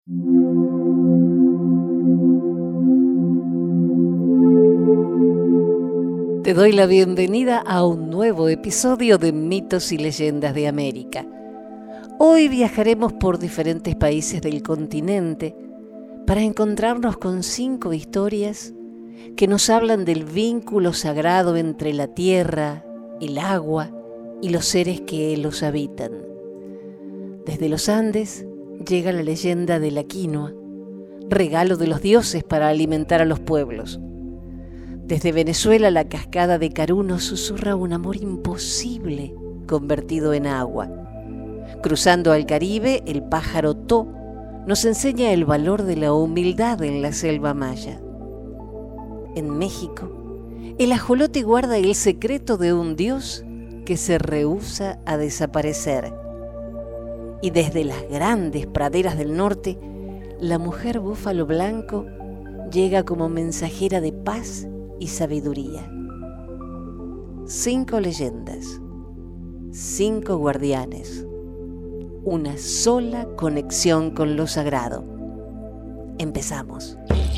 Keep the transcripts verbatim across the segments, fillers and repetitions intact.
Te doy la bienvenida a un nuevo episodio de Mitos y Leyendas de América. Hoy viajaremos por diferentes países del continente para encontrarnos con cinco historias que nos hablan del vínculo sagrado entre la tierra, el agua y los seres que los habitan. Desde los Andes llega la leyenda de la quinoa, regalo de los dioses para alimentar a los pueblos. Desde Venezuela la cascada de Caruno susurra un amor imposible convertido en agua. Cruzando al Caribe, el pájaro tó nos enseña el valor de la humildad en la selva maya. En México, el ajolote guarda el secreto de un dios que se rehúsa a desaparecer. Y desde las grandes praderas del norte, la mujer búfalo blanco llega como mensajera de paz y sabiduría. Cinco leyendas, cinco guardianes, una sola conexión con lo sagrado. Empezamos.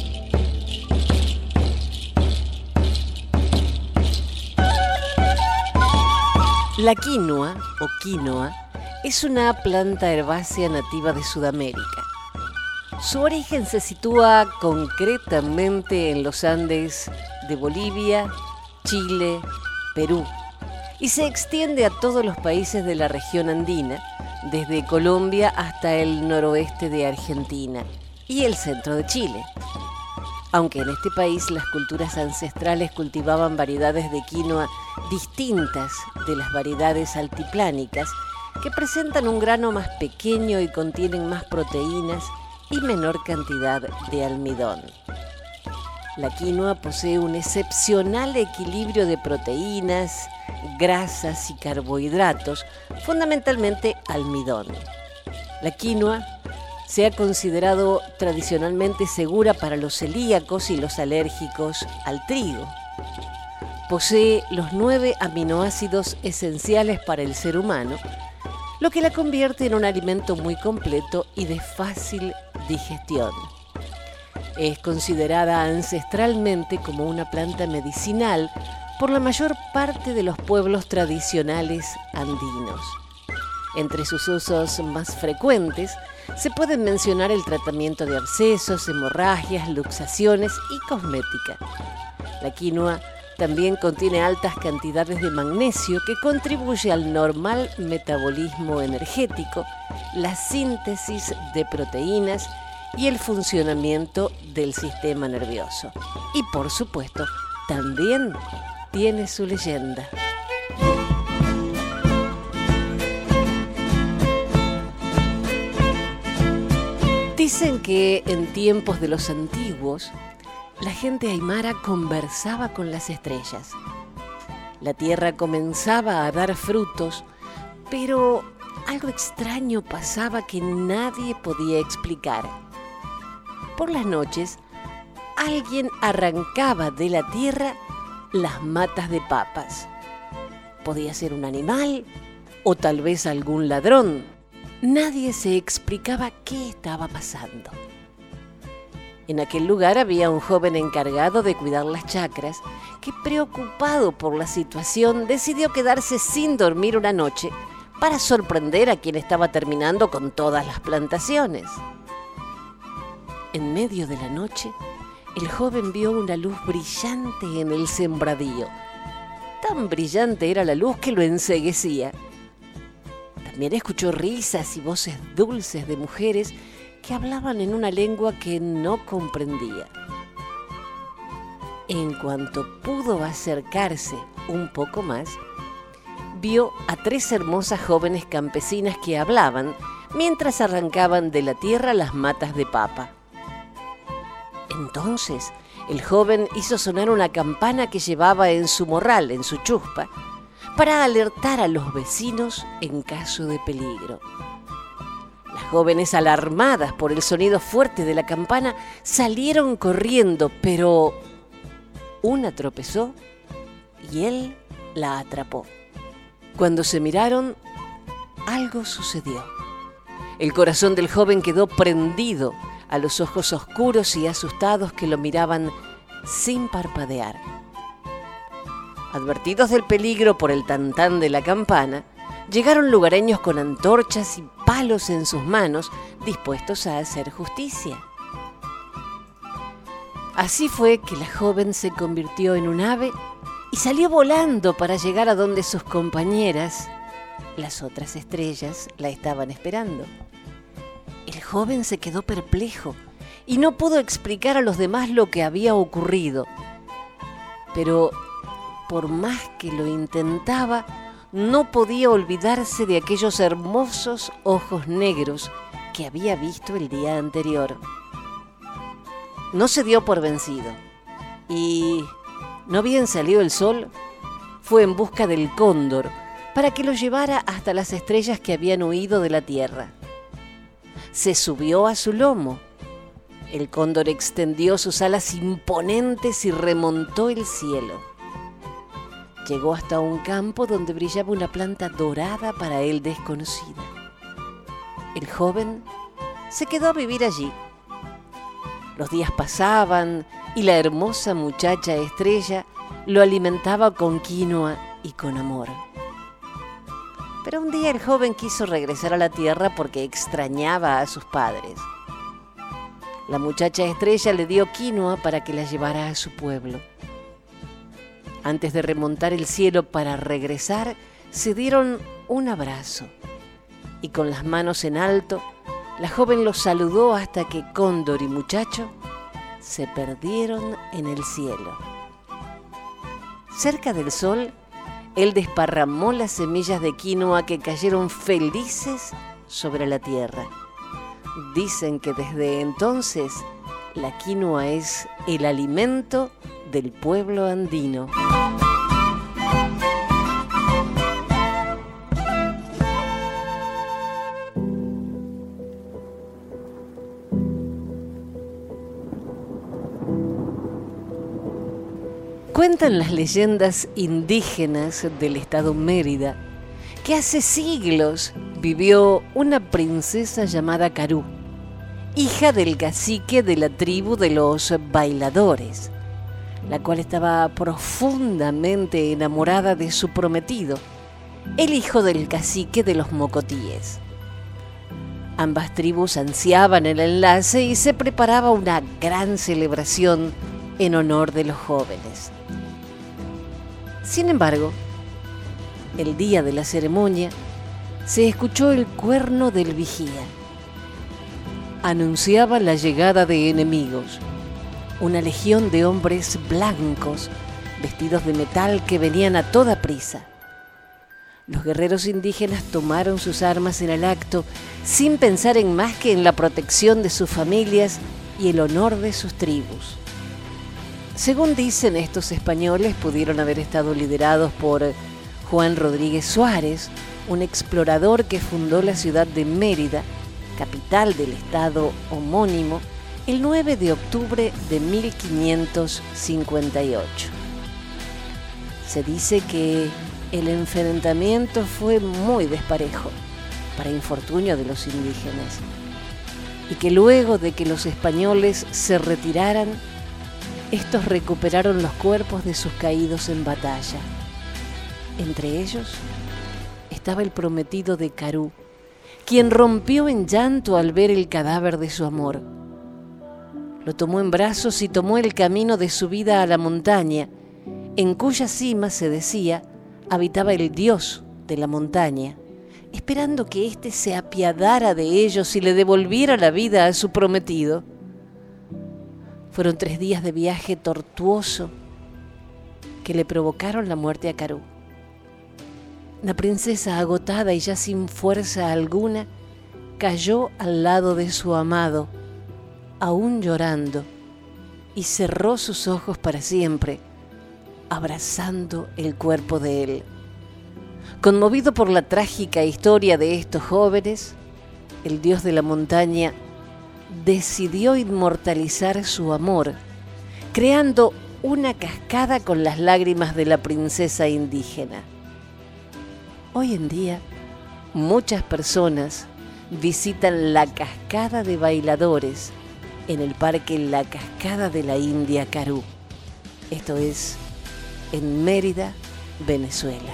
La quinoa o quinoa es una planta herbácea nativa de Sudamérica. Su origen se sitúa concretamente en los Andes de Bolivia, Chile, Perú, y se extiende a todos los países de la región andina, desde Colombia hasta el noroeste de Argentina y el centro de Chile. Aunque en este país las culturas ancestrales cultivaban variedades de quinoa distintas de las variedades altiplánicas, que presentan un grano más pequeño y contienen más proteínas y menor cantidad de almidón. La quinoa posee un excepcional equilibrio de proteínas, grasas y carbohidratos, fundamentalmente almidón. La quinoa se ha considerado tradicionalmente segura para los celíacos y los alérgicos al trigo. Posee los nueve aminoácidos esenciales para el ser humano, lo que la convierte en un alimento muy completo y de fácil digestión. Es considerada ancestralmente como una planta medicinal por la mayor parte de los pueblos tradicionales andinos. Entre sus usos más frecuentes se pueden mencionar el tratamiento de abscesos, hemorragias, luxaciones y cosmética. La quinoa también contiene altas cantidades de magnesio que contribuye al normal metabolismo energético, la síntesis de proteínas y el funcionamiento del sistema nervioso. Y por supuesto, también tiene su leyenda. Dicen que en tiempos de los antiguos, la gente aymara conversaba con las estrellas. La tierra comenzaba a dar frutos, pero algo extraño pasaba que nadie podía explicar. Por las noches, alguien arrancaba de la tierra las matas de papas. Podía ser un animal o tal vez algún ladrón. Nadie se explicaba qué estaba pasando. En aquel lugar había un joven encargado de cuidar las chacras que, preocupado por la situación, decidió quedarse sin dormir una noche para sorprender a quien estaba terminando con todas las plantaciones. En medio de la noche, el joven vio una luz brillante en el sembradío. Tan brillante era la luz que lo enceguecía. También escuchó risas y voces dulces de mujeres que hablaban en una lengua que no comprendía. En cuanto pudo acercarse un poco más, vio a tres hermosas jóvenes campesinas que hablaban mientras arrancaban de la tierra las matas de papa. Entonces, el joven hizo sonar una campana que llevaba en su morral, en su chuspa, para alertar a los vecinos en caso de peligro. Las jóvenes, alarmadas por el sonido fuerte de la campana, salieron corriendo, pero una tropezó y él la atrapó. Cuando se miraron, algo sucedió. El corazón del joven quedó prendido a los ojos oscuros y asustados que lo miraban sin parpadear. Advertidos del peligro por el tantán de la campana, llegaron lugareños con antorchas y palos en sus manos, dispuestos a hacer justicia. Así fue que la joven se convirtió en un ave y salió volando para llegar a donde sus compañeras, las otras estrellas, la estaban esperando. El joven se quedó perplejo y no pudo explicar a los demás lo que había ocurrido. Pero por más que lo intentaba, no podía olvidarse de aquellos hermosos ojos negros que había visto el día anterior. No se dio por vencido y, no bien salió el sol, fue en busca del cóndor para que lo llevara hasta las estrellas que habían huido de la tierra. Se subió a su lomo. El cóndor extendió sus alas imponentes y remontó el cielo. Llegó hasta un campo donde brillaba una planta dorada para él desconocida. El joven se quedó a vivir allí. Los días pasaban y la hermosa muchacha estrella lo alimentaba con quinoa y con amor. Pero un día el joven quiso regresar a la tierra porque extrañaba a sus padres. La muchacha estrella le dio quinoa para que la llevara a su pueblo. Antes de remontar el cielo para regresar, se dieron un abrazo y con las manos en alto, la joven los saludó hasta que cóndor y muchacho se perdieron en el cielo. Cerca del sol, él desparramó las semillas de quinoa que cayeron felices sobre la tierra. Dicen que desde entonces la quinoa es el alimento del pueblo andino. Cuentan las leyendas indígenas del estado Mérida que hace siglos vivió una princesa llamada Carú, hija del cacique de la tribu de los bailadores, la cual estaba profundamente enamorada de su prometido, el hijo del cacique de los mocotíes. Ambas tribus ansiaban el enlace y se preparaba una gran celebración en honor de los jóvenes. Sin embargo, el día de la ceremonia, se escuchó el cuerno del vigía. Anunciaba la llegada de enemigos, una legión de hombres blancos, vestidos de metal que venían a toda prisa. Los guerreros indígenas tomaron sus armas en el acto, sin pensar en más que en la protección de sus familias y el honor de sus tribus. Según dicen, estos españoles pudieron haber estado liderados por Juan Rodríguez Suárez, un explorador que fundó la ciudad de Mérida, capital del estado homónimo, el nueve de octubre de mil quinientos cincuenta y ocho. Se dice que el enfrentamiento fue muy desparejo, para infortunio de los indígenas, y que luego de que los españoles se retiraran, estos recuperaron los cuerpos de sus caídos en batalla. Entre ellos estaba el prometido de Carú, quien rompió en llanto al ver el cadáver de su amor. Lo tomó en brazos y tomó el camino de subida a la montaña, en cuya cima, se decía, habitaba el dios de la montaña, esperando que éste se apiadara de ellos y le devolviera la vida a su prometido. Fueron tres días de viaje tortuoso que le provocaron la muerte a Carú. La princesa, agotada y ya sin fuerza alguna, cayó al lado de su amado, aún llorando, y cerró sus ojos para siempre, abrazando el cuerpo de él. Conmovido por la trágica historia de estos jóvenes, el dios de la montaña decidió inmortalizar su amor, creando una cascada con las lágrimas de la princesa indígena. Hoy en día, muchas personas visitan la cascada de bailadores en el parque La Cascada de la India Carú. Esto es en Mérida, Venezuela.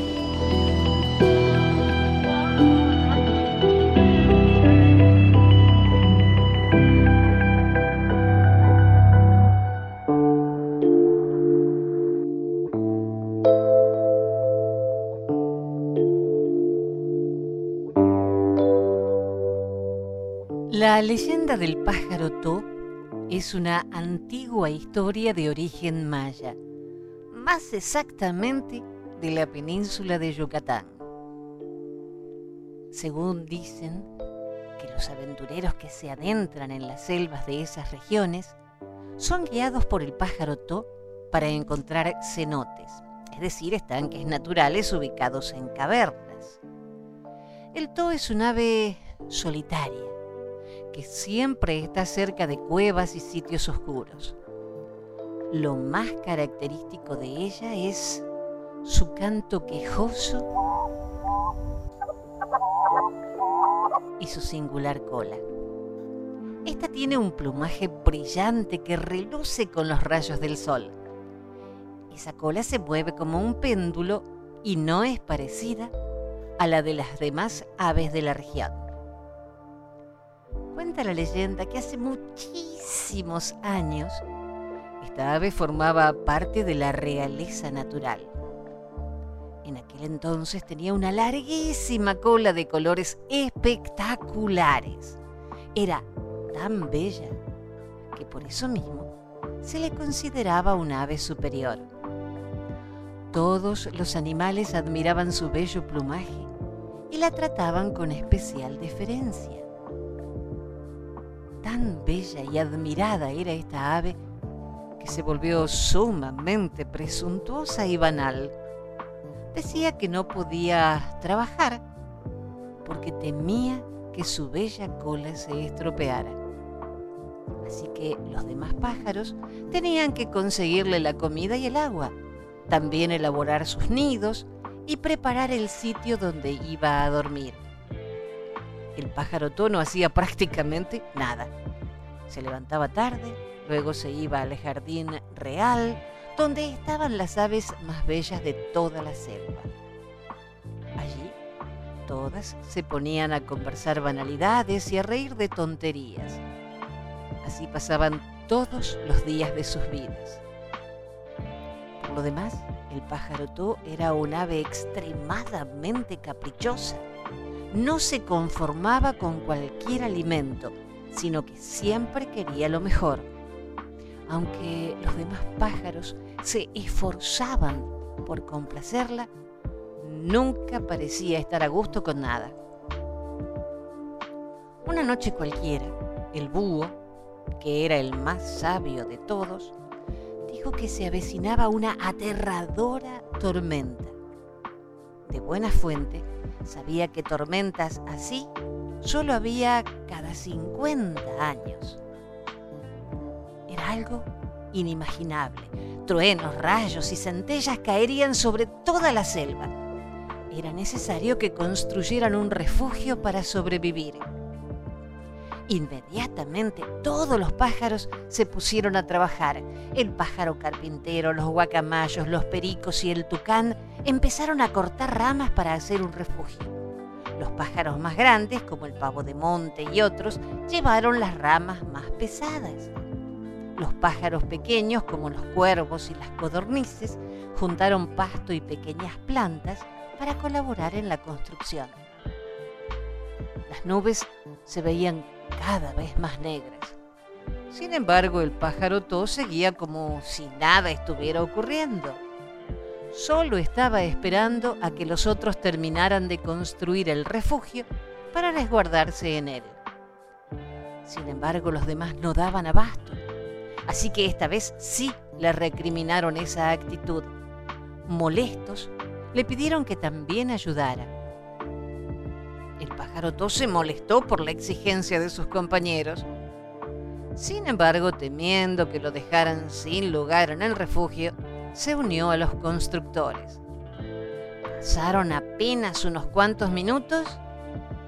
La leyenda del pájaro To es una antigua historia de origen maya, más exactamente de la península de Yucatán. Según dicen, que los aventureros que se adentran en las selvas de esas regiones son guiados por el pájaro To para encontrar cenotes, es decir, estanques naturales ubicados en cavernas. El To es un ave solitaria, que siempre está cerca de cuevas y sitios oscuros. Lo más característico de ella es su canto quejoso y su singular cola. Esta tiene un plumaje brillante que reluce con los rayos del sol. Esa cola se mueve como un péndulo y no es parecida a la de las demás aves de la región. Cuenta la leyenda que hace muchísimos años esta ave formaba parte de la realeza natural. En aquel entonces tenía una larguísima cola de colores espectaculares. Era tan bella que por eso mismo se le consideraba una ave superior. Todos los animales admiraban su bello plumaje y la trataban con especial deferencia. Tan bella y admirada era esta ave que se volvió sumamente presuntuosa y banal. Decía que no podía trabajar porque temía que su bella cola se estropeara. Así que los demás pájaros tenían que conseguirle la comida y el agua, también elaborar sus nidos y preparar el sitio donde iba a dormir. El pájaro To no hacía prácticamente nada. Se levantaba tarde, luego se iba al jardín real, donde estaban las aves más bellas de toda la selva. Allí, todas se ponían a conversar banalidades y a reír de tonterías. Así pasaban todos los días de sus vidas. Por lo demás, el pájaro To era un ave extremadamente caprichosa. No se conformaba con cualquier alimento, sino que siempre quería lo mejor. Aunque los demás pájaros se esforzaban por complacerla, nunca parecía estar a gusto con nada. Una noche cualquiera, el búho, que era el más sabio de todos, dijo que se avecinaba una aterradora tormenta. De buena fuente, sabía que tormentas así solo había cada cincuenta años. Era algo inimaginable. Truenos, rayos y centellas caerían sobre toda la selva. Era necesario que construyeran un refugio para sobrevivir. Inmediatamente todos los pájaros se pusieron a trabajar. El pájaro carpintero, los guacamayos, los pericos y el tucán empezaron a cortar ramas para hacer un refugio. Los pájaros más grandes, como el pavo de monte y otros, llevaron las ramas más pesadas. Los pájaros pequeños, como los cuervos y las codornices, juntaron pasto y pequeñas plantas para colaborar en la construcción. Las nubes se veían cada vez más negras. Sin embargo, el pájaro To seguía como si nada estuviera ocurriendo. Solo estaba esperando a que los otros terminaran de construir el refugio para resguardarse en él. Sin embargo, los demás no daban abasto, así que esta vez sí le recriminaron esa actitud. Molestos, le pidieron que también ayudara. El pájaro To se molestó por la exigencia de sus compañeros. Sin embargo, temiendo que lo dejaran sin lugar en el refugio, se unió a los constructores. Pasaron apenas unos cuantos minutos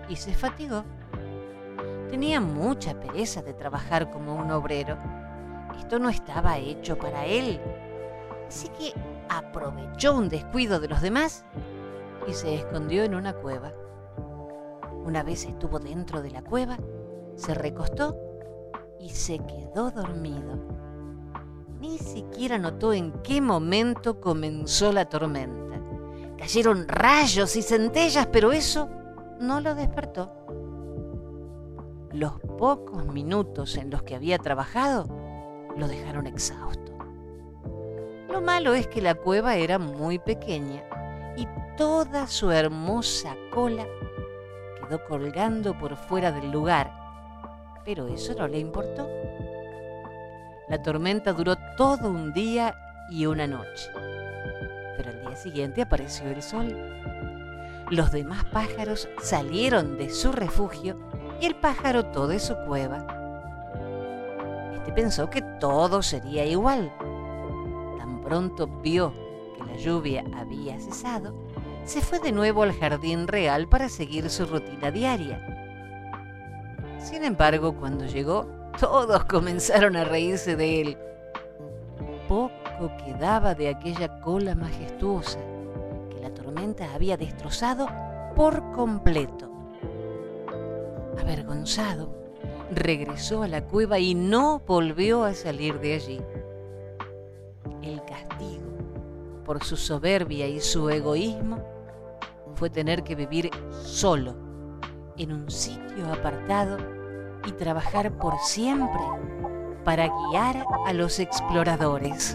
y se fatigó. Tenía mucha pereza de trabajar como un obrero. Esto no estaba hecho para él. Así que aprovechó un descuido de los demás y se escondió en una cueva. Una vez estuvo dentro de la cueva, se recostó y se quedó dormido. Ni siquiera notó en qué momento comenzó la tormenta. Cayeron rayos y centellas, pero eso no lo despertó. Los pocos minutos en los que había trabajado lo dejaron exhausto. Lo malo es que la cueva era muy pequeña y toda su hermosa cola quedó colgando por fuera del lugar, pero eso no le importó. La tormenta duró todo un día y una noche, pero al día siguiente apareció el sol. Los demás pájaros salieron de su refugio y el pájaro todo de su cueva. Este pensó que todo sería igual. Tan pronto vio que la lluvia había cesado, se fue de nuevo al jardín real para seguir su rutina diaria. Sin embargo, cuando llegó, todos comenzaron a reírse de él. Poco quedaba de aquella cola majestuosa que la tormenta había destrozado por completo. Avergonzado, regresó a la cueva y no volvió a salir de allí. El castigo por su soberbia y su egoísmo fue tener que vivir solo en un sitio apartado y trabajar por siempre para guiar a los exploradores.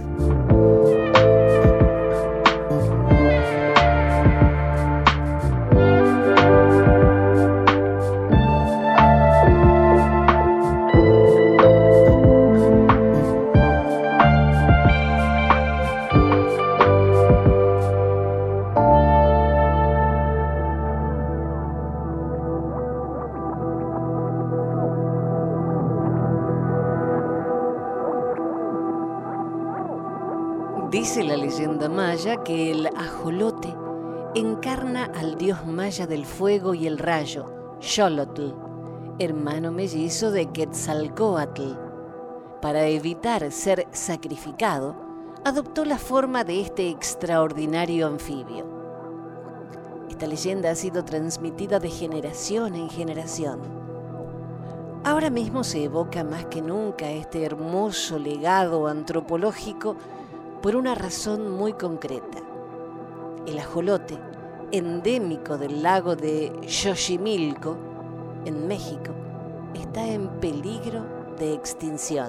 Dice la leyenda maya que el ajolote encarna al dios maya del fuego y el rayo, Xolotl, hermano mellizo de Quetzalcóatl. Para evitar ser sacrificado, adoptó la forma de este extraordinario anfibio. Esta leyenda ha sido transmitida de generación en generación. Ahora mismo se evoca más que nunca este hermoso legado antropológico por una razón muy concreta. El ajolote, endémico del lago de Xochimilco, en México, está en peligro de extinción.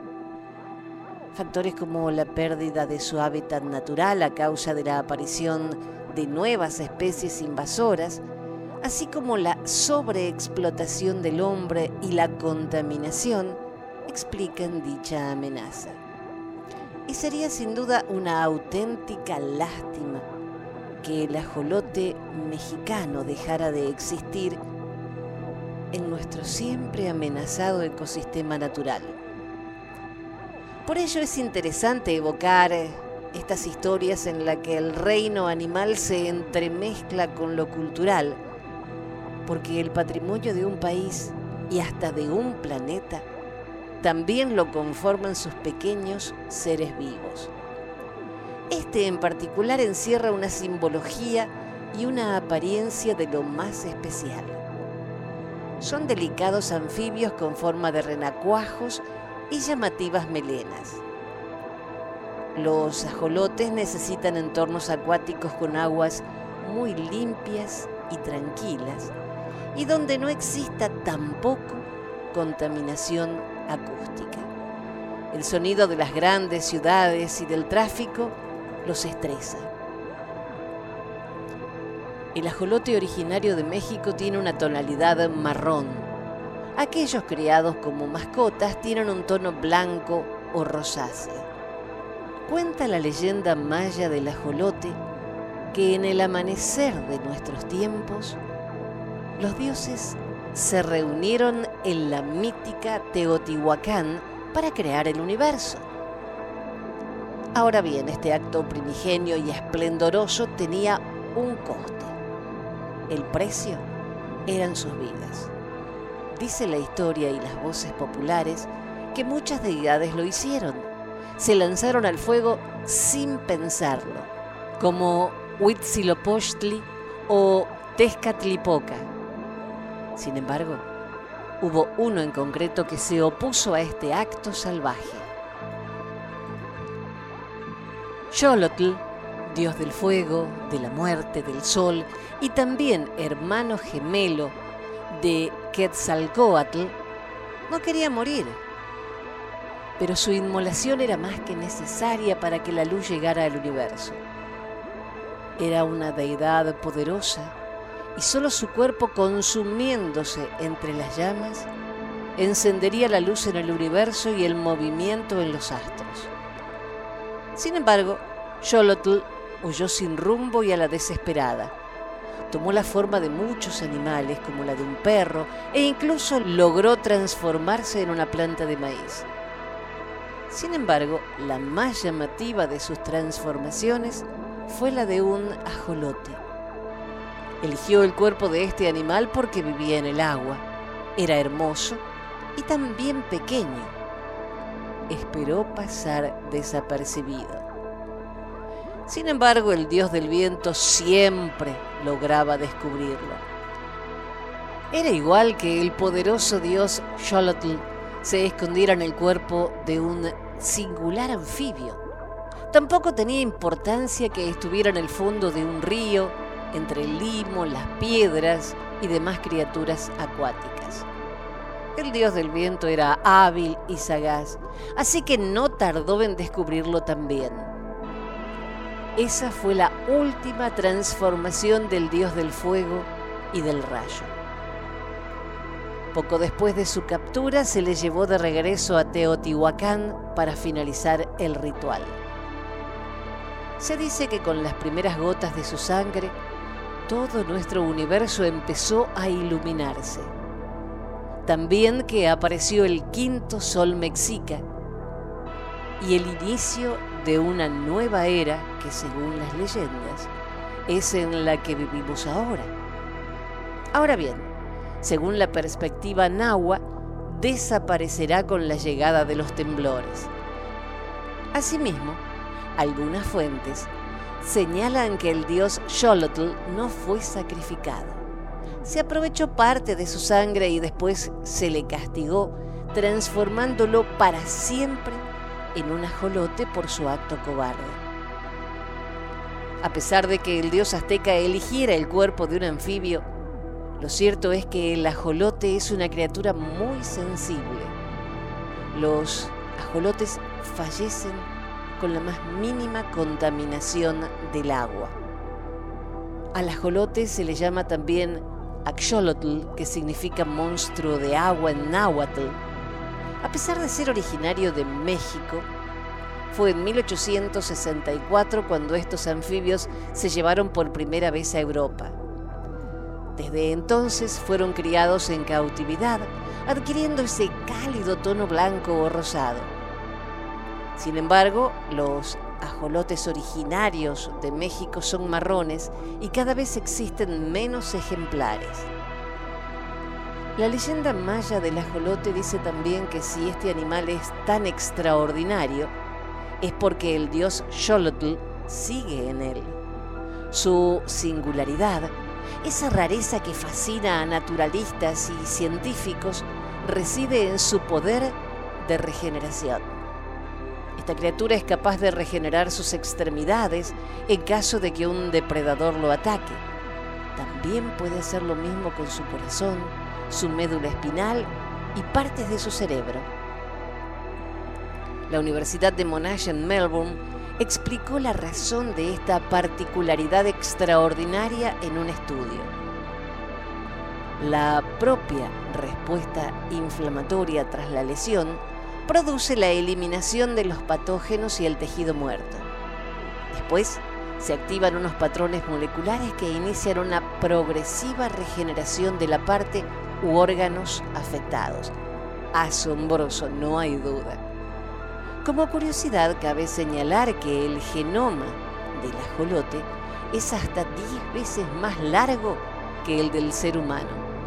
Factores como la pérdida de su hábitat natural a causa de la aparición de nuevas especies invasoras, así como la sobreexplotación del hombre y la contaminación, explican dicha amenaza. Y sería sin duda una auténtica lástima que el ajolote mexicano dejara de existir en nuestro siempre amenazado ecosistema natural. Por ello es interesante evocar estas historias en las que el reino animal se entremezcla con lo cultural, porque el patrimonio de un país y hasta de un planeta también lo conforman sus pequeños seres vivos. Este en particular encierra una simbología y una apariencia de lo más especial. Son delicados anfibios con forma de renacuajos y llamativas melenas. Los ajolotes necesitan entornos acuáticos con aguas muy limpias y tranquilas y donde no exista tampoco contaminación acústica. El sonido de las grandes ciudades y del tráfico los estresa. El ajolote originario de México tiene una tonalidad marrón. Aquellos criados como mascotas tienen un tono blanco o rosáceo. Cuenta la leyenda maya del ajolote que en el amanecer de nuestros tiempos, los dioses se reunieron en la mítica Teotihuacán para crear el universo. Ahora bien, este acto primigenio y esplendoroso tenía un coste. El precio eran sus vidas. Dice la historia y las voces populares que muchas deidades lo hicieron. Se lanzaron al fuego sin pensarlo, como Huitzilopochtli o Tezcatlipoca. Sin embargo, hubo uno en concreto que se opuso a este acto salvaje. Xolotl, dios del fuego, de la muerte, del sol y también hermano gemelo de Quetzalcóatl, no quería morir, pero su inmolación era más que necesaria para que la luz llegara al universo. Era una deidad poderosa y solo su cuerpo, consumiéndose entre las llamas, encendería la luz en el universo y el movimiento en los astros. Sin embargo, Xolotl huyó sin rumbo y a la desesperada. Tomó la forma de muchos animales, como la de un perro, e incluso logró transformarse en una planta de maíz. Sin embargo, la más llamativa de sus transformaciones fue la de un ajolote. Eligió el cuerpo de este animal porque vivía en el agua, era hermoso y también pequeño. Esperó pasar desapercibido. Sin embargo, el dios del viento siempre lograba descubrirlo. Era igual que el poderoso dios Xolotl se escondiera en el cuerpo de un singular anfibio. Tampoco tenía importancia que estuviera en el fondo de un río, entre el limo, las piedras y demás criaturas acuáticas. El dios del viento era hábil y sagaz, así que no tardó en descubrirlo también. Esa fue la última transformación del dios del fuego y del rayo. Poco después de su captura, se le llevó de regreso a Teotihuacán para finalizar el ritual. Se dice que con las primeras gotas de su sangre, todo nuestro universo empezó a iluminarse. También que apareció el quinto sol mexica y el inicio de una nueva era que, según las leyendas, es en la que vivimos ahora. Ahora bien, según la perspectiva nahua, desaparecerá con la llegada de los temblores. Asimismo, algunas fuentes señalan que el dios Xolotl no fue sacrificado. Se aprovechó parte de su sangre y después se le castigó, transformándolo para siempre en un ajolote por su acto cobarde. A pesar de que el dios azteca eligiera el cuerpo de un anfibio, lo cierto es que el ajolote es una criatura muy sensible. Los ajolotes fallecen con la más mínima contaminación del agua. Al ajolote se le llama también Axolotl, que significa monstruo de agua en náhuatl. A pesar de ser originario de México, fue en mil ochocientos sesenta y cuatro cuando estos anfibios se llevaron por primera vez a Europa. Desde entonces fueron criados en cautividad, adquiriendo ese cálido tono blanco o rosado. Sin embargo, los ajolotes originarios de México son marrones y cada vez existen menos ejemplares. La leyenda maya del ajolote dice también que si este animal es tan extraordinario, es porque el dios Xolotl sigue en él. Su singularidad, esa rareza que fascina a naturalistas y científicos, reside en su poder de regeneración. Esta criatura es capaz de regenerar sus extremidades en caso de que un depredador lo ataque. También puede hacer lo mismo con su corazón, su médula espinal y partes de su cerebro. La Universidad de Monash en Melbourne explicó la razón de esta particularidad extraordinaria en un estudio. La propia respuesta inflamatoria tras la lesión produce la eliminación de los patógenos y el tejido muerto. Después, se activan unos patrones moleculares que inician una progresiva regeneración de la parte u órganos afectados. Asombroso, no hay duda. Como curiosidad, cabe señalar que el genoma del ajolote es hasta diez veces más largo que el del ser humano.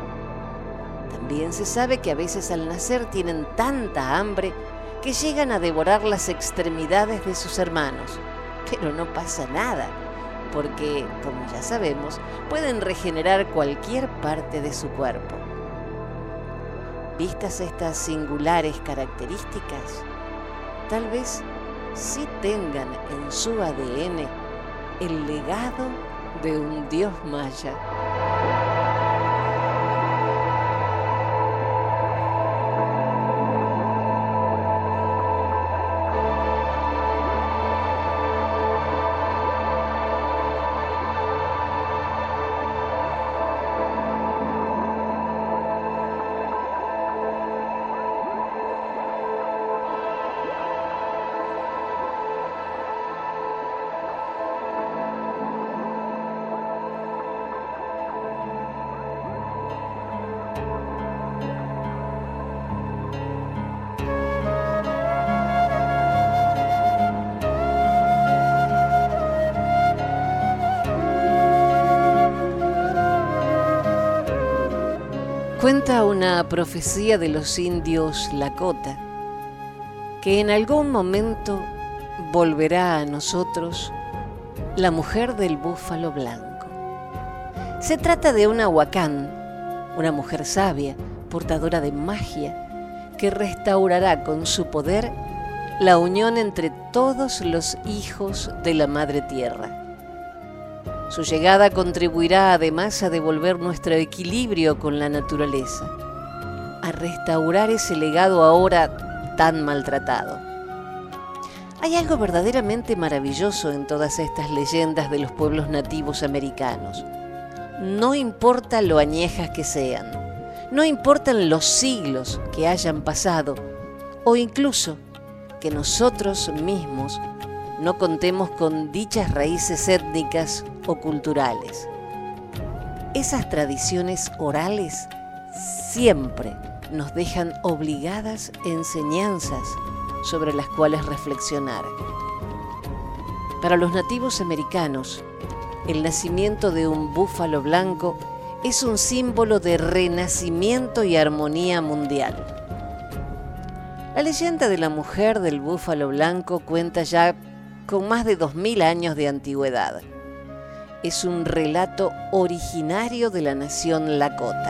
También se sabe que a veces al nacer tienen tanta hambre que llegan a devorar las extremidades de sus hermanos. Pero no pasa nada, porque, como ya sabemos, pueden regenerar cualquier parte de su cuerpo. Vistas estas singulares características, tal vez sí tengan en su A D N el legado de un dios maya. Cuenta una profecía de los indios Lakota que en algún momento volverá a nosotros la mujer del búfalo blanco. Se trata de una Huacán, una mujer sabia, portadora de magia, que restaurará con su poder la unión entre todos los hijos de la Madre Tierra. Su llegada contribuirá además a devolver nuestro equilibrio con la naturaleza, a restaurar ese legado ahora tan maltratado. Hay algo verdaderamente maravilloso en todas estas leyendas de los pueblos nativos americanos. No importa lo añejas que sean, no importan los siglos que hayan pasado, o incluso que nosotros mismos no contemos con dichas raíces étnicas o culturales. Esas tradiciones orales siempre nos dejan obligadas enseñanzas sobre las cuales reflexionar. Para los nativos americanos, el nacimiento de un búfalo blanco es un símbolo de renacimiento y armonía mundial. La leyenda de la mujer del búfalo blanco cuenta ya con más de dos mil años de antigüedad. Es un relato originario de la nación Lakota.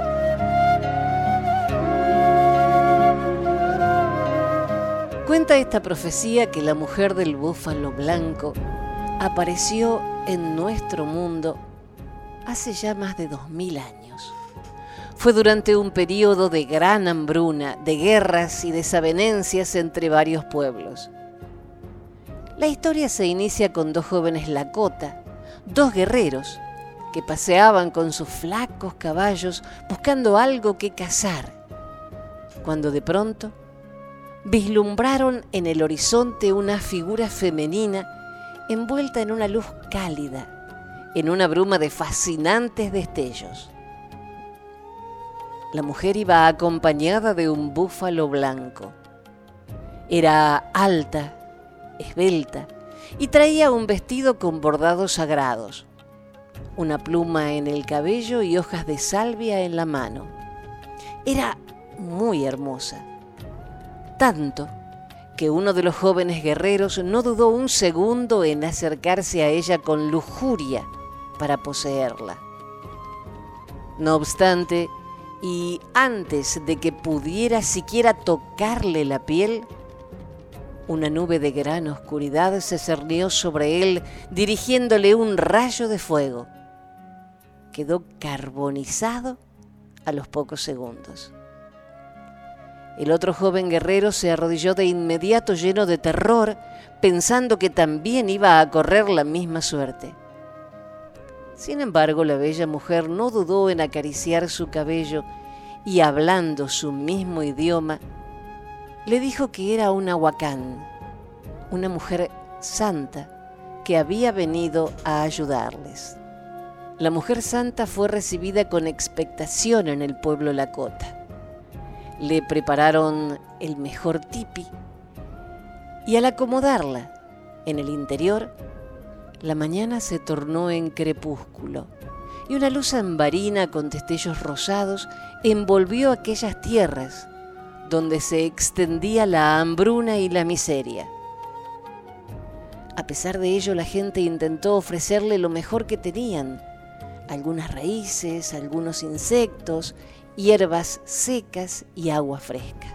Cuenta esta profecía que la mujer del búfalo blanco apareció en nuestro mundo hace ya más de dos mil años. Fue durante un periodo de gran hambruna, de guerras y desavenencias entre varios pueblos. La historia se inicia con dos jóvenes Lakota, dos guerreros, que paseaban con sus flacos caballos buscando algo que cazar, cuando de pronto vislumbraron en el horizonte una figura femenina envuelta en una luz cálida, en una bruma de fascinantes destellos. La mujer iba acompañada de un búfalo blanco. Era alta, esbelta, y traía un vestido con bordados sagrados, una pluma en el cabello y hojas de salvia en la mano. Era muy hermosa, tanto que uno de los jóvenes guerreros no dudó un segundo en acercarse a ella con lujuria para poseerla. No obstante, y antes de que pudiera siquiera tocarle la piel, una nube de gran oscuridad se cernió sobre él, dirigiéndole un rayo de fuego. Quedó carbonizado a los pocos segundos. El otro joven guerrero se arrodilló de inmediato lleno de terror, pensando que también iba a correr la misma suerte. Sin embargo, la bella mujer no dudó en acariciar su cabello y, hablando su mismo idioma, le dijo que era una Huacán, una mujer santa que había venido a ayudarles. La mujer santa fue recibida con expectación en el pueblo Lakota. Le prepararon el mejor tipi y al acomodarla en el interior, la mañana se tornó en crepúsculo y una luz ambarina con destellos rosados envolvió aquellas tierras donde se extendía la hambruna y la miseria. A pesar de ello, la gente intentó ofrecerle lo mejor que tenían: algunas raíces, algunos insectos, hierbas secas y agua fresca.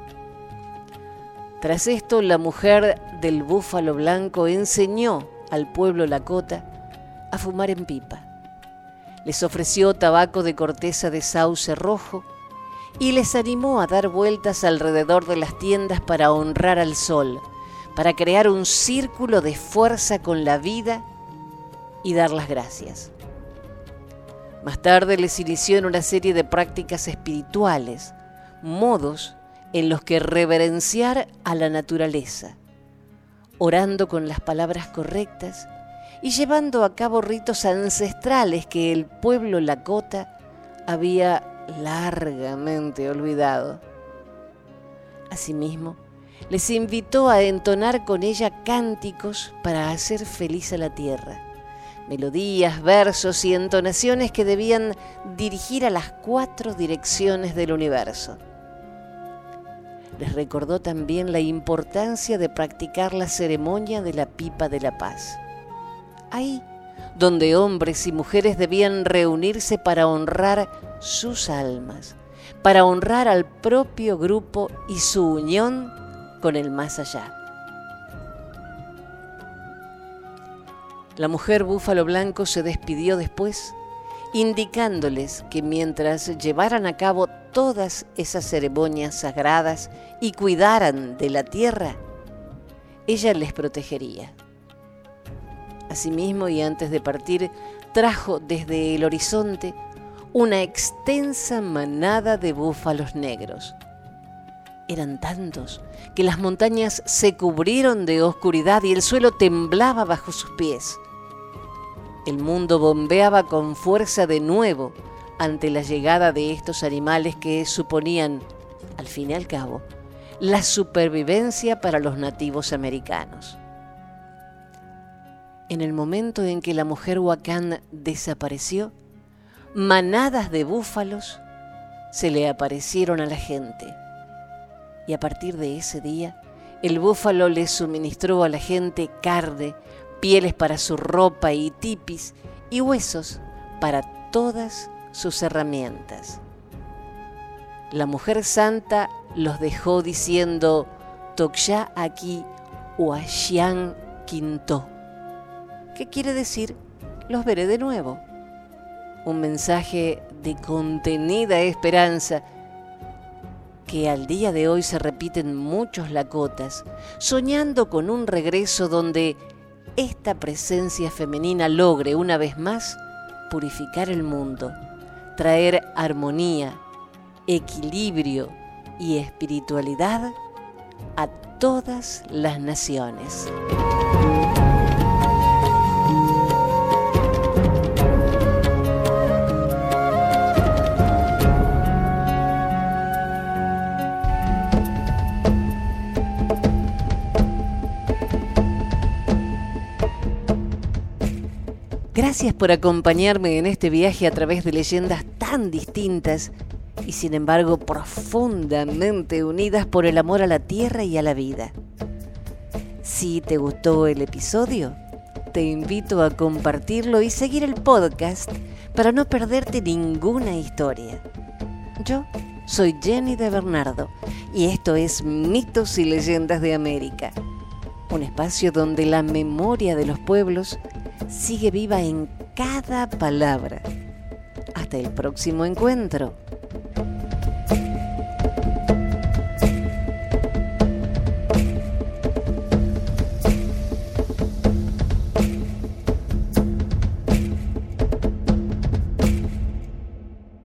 Tras esto, la mujer del búfalo blanco enseñó al pueblo lakota a fumar en pipa. Les ofreció tabaco de corteza de sauce rojo y les animó a dar vueltas alrededor de las tiendas para honrar al sol, para crear un círculo de fuerza con la vida y dar las gracias. Más tarde les inició en una serie de prácticas espirituales, modos en los que reverenciar a la naturaleza, orando con las palabras correctas y llevando a cabo ritos ancestrales que el pueblo lakota había largamente olvidado. Asimismo, les invitó a entonar con ella cánticos para hacer feliz a la tierra, melodías, versos y entonaciones que debían dirigir a las cuatro direcciones del universo. Les recordó también la importancia de practicar la ceremonia de la pipa de la paz. Ahí, donde hombres y mujeres debían reunirse para honrar sus almas, para honrar al propio grupo y su unión con el más allá. La mujer búfalo blanco se despidió después, indicándoles que mientras llevaran a cabo todas esas ceremonias sagradas y cuidaran de la tierra, ella les protegería. Asimismo, y antes de partir, trajo desde el horizonte una extensa manada de búfalos negros. Eran tantos que las montañas se cubrieron de oscuridad y el suelo temblaba bajo sus pies. El mundo bombeaba con fuerza de nuevo ante la llegada de estos animales que suponían, al fin y al cabo, la supervivencia para los nativos americanos. En el momento en que la mujer huacán desapareció, manadas de búfalos se le aparecieron a la gente. Y a partir de ese día, el búfalo le suministró a la gente carne, pieles para su ropa y tipis, y huesos para todas sus herramientas. La mujer santa los dejó diciendo: Toksha aquí Huashian Quinto, que quiere decir: los veré de nuevo. Un mensaje de contenida esperanza que al día de hoy se repite en muchos lakotas, soñando con un regreso donde esta presencia femenina logre una vez más purificar el mundo, traer armonía, equilibrio y espiritualidad a todas las naciones. Gracias por acompañarme en este viaje a través de leyendas tan distintas y sin embargo profundamente unidas por el amor a la tierra y a la vida. Si te gustó el episodio, te invito a compartirlo y seguir el podcast para no perderte ninguna historia. Yo soy Jenny de Bernardo y esto es Mitos y Leyendas de América, un espacio donde la memoria de los pueblos sigue viva en cada palabra. Hasta el próximo encuentro.